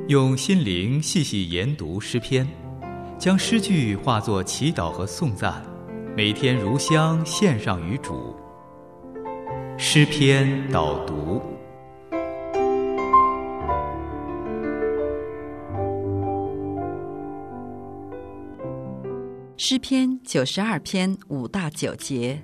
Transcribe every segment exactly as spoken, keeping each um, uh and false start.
用心灵细细研读诗篇，将诗句化作祈祷和颂赞，每天如香献上于主。诗篇导读。 诗篇九十二篇五大九节。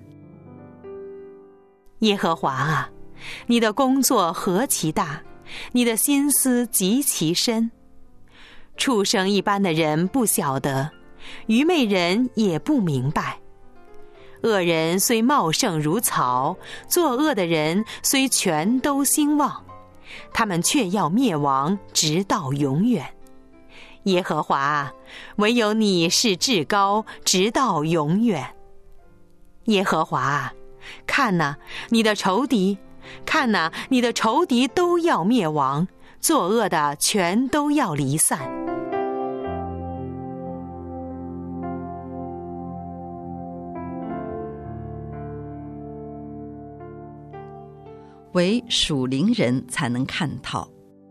耶和华啊，你的工作何其大，你的心思极其深。畜生一般的人不晓得，愚昧人也不明白。恶人虽茂盛如草，作恶的人虽全都兴旺，他们却要灭亡，直到永远。耶和华啊，唯有你是至高，直到永远。耶和华啊，看哪，你的仇敌，看哪，你的仇敌都要灭亡，作恶的全都要离散。 唯属灵人才能看透。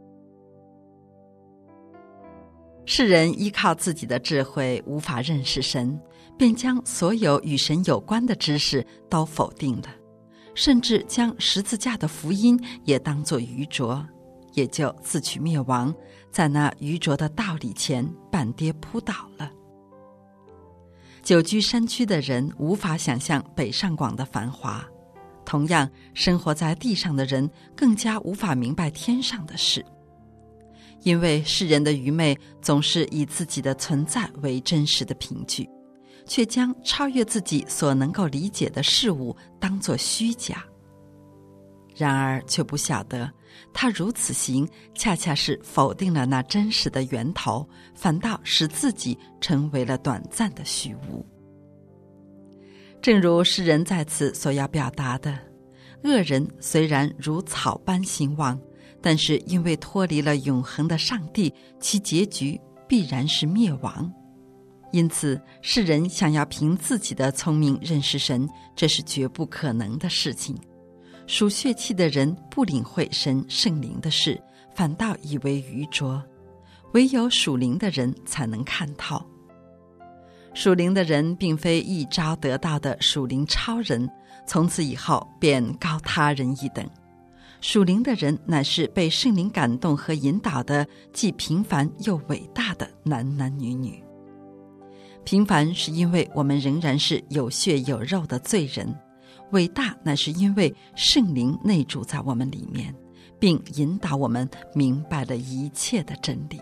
世人依靠自己的智慧无法认识神，便将所有与神有关的知识都否定了，甚至将十字架的福音也当作愚拙，也就自取灭亡，在那愚拙的道理前半跌扑倒了。久居山区的人无法想象北上广的繁华，同样生活在地上的人更加无法明白天上的事。因为世人的愚昧总是以自己的存在为真实的凭据，却将超越自己所能够理解的事物当作虚假。然而却不晓得，他如此行，恰恰是否定了那真实的源头，反倒使自己成为了短暂的虚无。正如诗人在此所要表达的，恶人虽然如草般兴旺，但是因为脱离了永恒的上帝，其结局必然是灭亡。因此世人想要凭自己的聪明认识神，这是绝不可能的事情。属血气的人不领会神圣灵的事，反倒以为愚拙，唯有属灵的人才能看透。属灵的人并非一朝得到的属灵超人，从此以后便高他人一等。属灵的人乃是被圣灵感动和引导的，既平凡又伟大的男男女女。平凡是因为我们仍然是有血有肉的罪人，伟大乃是因为圣灵内住在我们里面，并引导我们明白了一切的真理。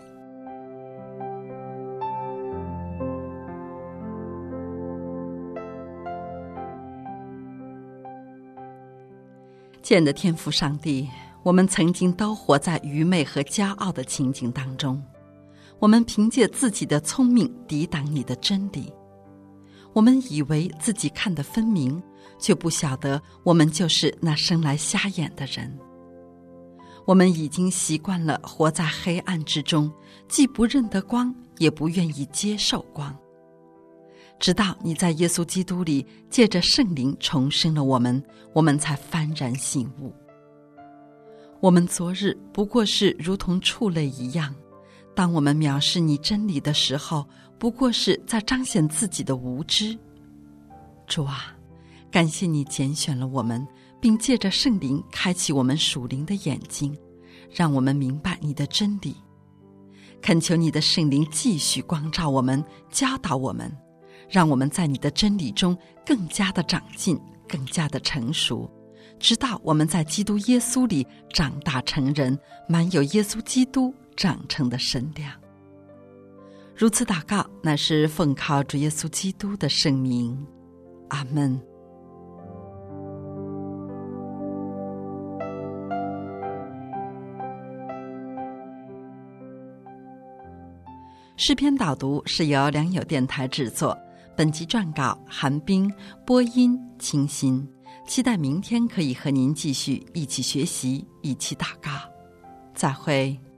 见的天父上帝，我们曾经都活在愚昧和骄傲的情景当中，我们凭借自己的聪明抵挡你的真理，我们以为自己看得分明，却不晓得我们就是那生来瞎眼的人。我们已经习惯了活在黑暗之中，既不认得光，也不愿意接受光。直到你在耶稣基督里借着圣灵重生了我们，我们才幡然醒悟。我们昨日不过是如同畜类一样，当我们藐视你真理的时候，不过是在彰显自己的无知。主啊，感谢你拣选了我们，并借着圣灵开启我们属灵的眼睛，让我们明白你的真理。恳求你的圣灵继续光照我们，教导我们，让我们在你的真理中更加的长进，更加的成熟，直到我们在基督耶稣里长大成人，满有耶稣基督长成的身量。如此祷告，乃是奉靠主耶稣基督的圣名，阿们。诗篇导读是由良友电台制作，本集撰稿韩冰，播音清新。期待明天可以和您继续一起学习，一起祷告。再会。